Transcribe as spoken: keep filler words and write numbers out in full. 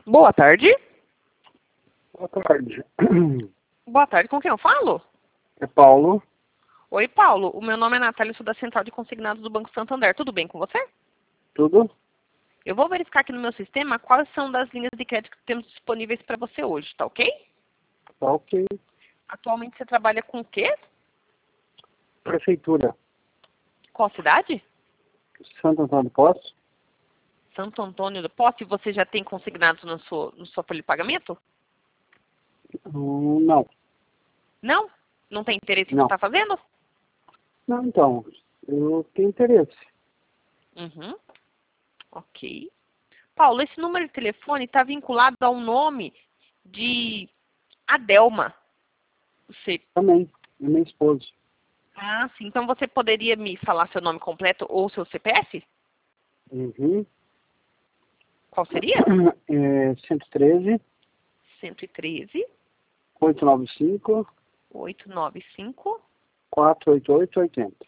Boa tarde. Boa tarde. Boa tarde, com quem eu falo? É Paulo. Oi, Paulo. O meu nome é Natália, sou da Central de Consignados do Banco Santander. Tudo bem com você? Tudo? Eu vou verificar aqui no meu sistema quais são das linhas de crédito que temos disponíveis para você hoje, tá ok? Tá ok. Atualmente você trabalha com o quê? Prefeitura. Qual cidade? Santo Antônio do Poço? Santo Antônio do Poço. E você já tem consignados no seu, no sua folha de pagamento? Hum, não. Não? Não tem interesse em Não. estar fazendo? Não, então. Eu tenho interesse. Uhum. Ok. Paulo, esse número de telefone está vinculado ao nome de Adelma. Você... Também. É minha esposa. Ah, sim. Então você poderia me falar seu nome completo ou seu C P F? Uhum. Qual seria? É cento e treze, cento e treze, oitocentos e noventa e cinco, oitocentos e noventa e cinco, quatrocentos e oitenta e oito, oitenta.